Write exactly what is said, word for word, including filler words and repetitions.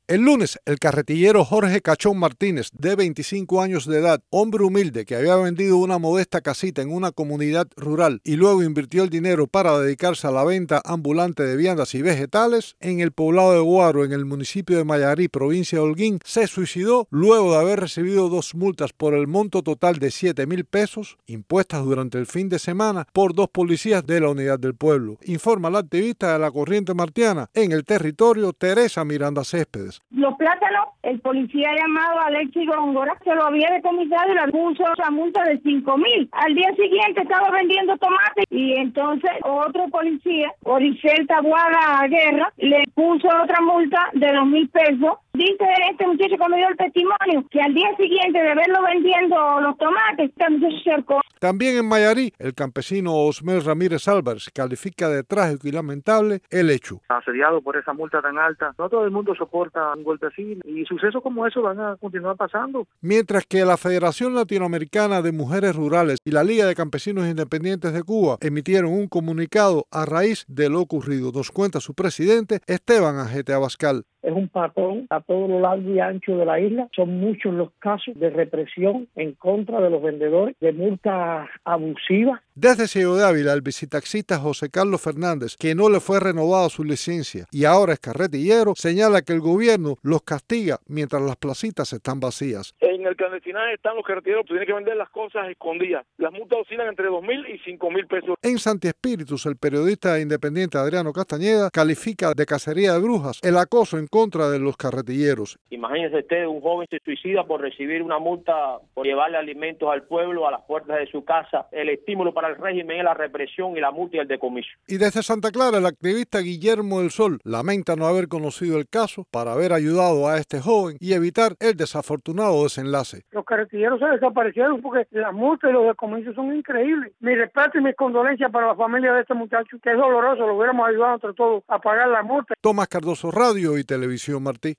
El lunes, el carretillero Jorge Cachón Martínez, de veinticinco años de edad, hombre humilde que había vendido una modesta casita en una comunidad rural y luego invirtió el dinero para dedicarse a la venta ambulante de viandas y vegetales, en el poblado de Guaro, en el municipio de Mayarí, provincia de Holguín, se suicidó luego de haber recibido dos multas por el monto total de siete mil pesos, impuestas durante el fin de semana por dos policías de la Unidad del Pueblo, informa la activista de la Corriente Martiana en el territorio, Teresa Miranda Céspedes. Los plátanos, el policía llamado Alexis Góngora se lo había decomisado y le puso la multa de cinco mil. Al día siguiente estaba vendiendo tomates y entonces otro policía, Oricel Taboada Guerra, le puso otra multa de dos mil pesos. Dice este muchacho cuando dio el testimonio que al día siguiente de verlo vendiendo los tomates, este muchacho se acercó. También en Mayarí, el campesino Osmel Ramírez Álvarez califica de trágico y lamentable el hecho. Asediado por esa multa tan alta, no todo el mundo soporta un golpe así y sucesos como eso van a continuar pasando. Mientras que la Federación Latinoamericana de Mujeres Rurales y la Liga de Campesinos Independientes de Cuba emitieron un comunicado a raíz de lo ocurrido. Nos cuenta su presidente, Esteban Ajete Abascal. Es un patrón a todo lo largo y ancho de la isla. Son muchos los casos de represión en contra de los vendedores, de multas abusivas. Desde Ciego de Ávila, el visitaxista José Carlos Fernández, que no le fue renovada su licencia y ahora es carretillero, señala que el gobierno los castiga mientras las placitas están vacías. En el clandestinaje están los carretilleros, tienen que vender las cosas escondidas. Las multas oscilan entre dos mil y cinco mil pesos. En Santi Espíritus, el periodista independiente Adriano Castañeda califica de cacería de brujas el acoso en contra de los carretilleros. Imagínese usted, un joven se suicida por recibir una multa por llevarle alimentos al pueblo a las puertas de su casa. El estímulo para el régimen es la represión y la multa y el decomiso. Y desde Santa Clara, el activista Guillermo del Sol lamenta no haber conocido el caso para haber ayudado a este joven y evitar el desafortunado desenlace. Los carretilleros se desaparecieron porque las multas y los decomisos son increíbles. Mi respeto y mis condolencias para la familia de este muchacho, que es doloroso, lo hubiéramos ayudado entre todos a pagar la multa. Tomás Cardoso, Radio y Televisión Martí.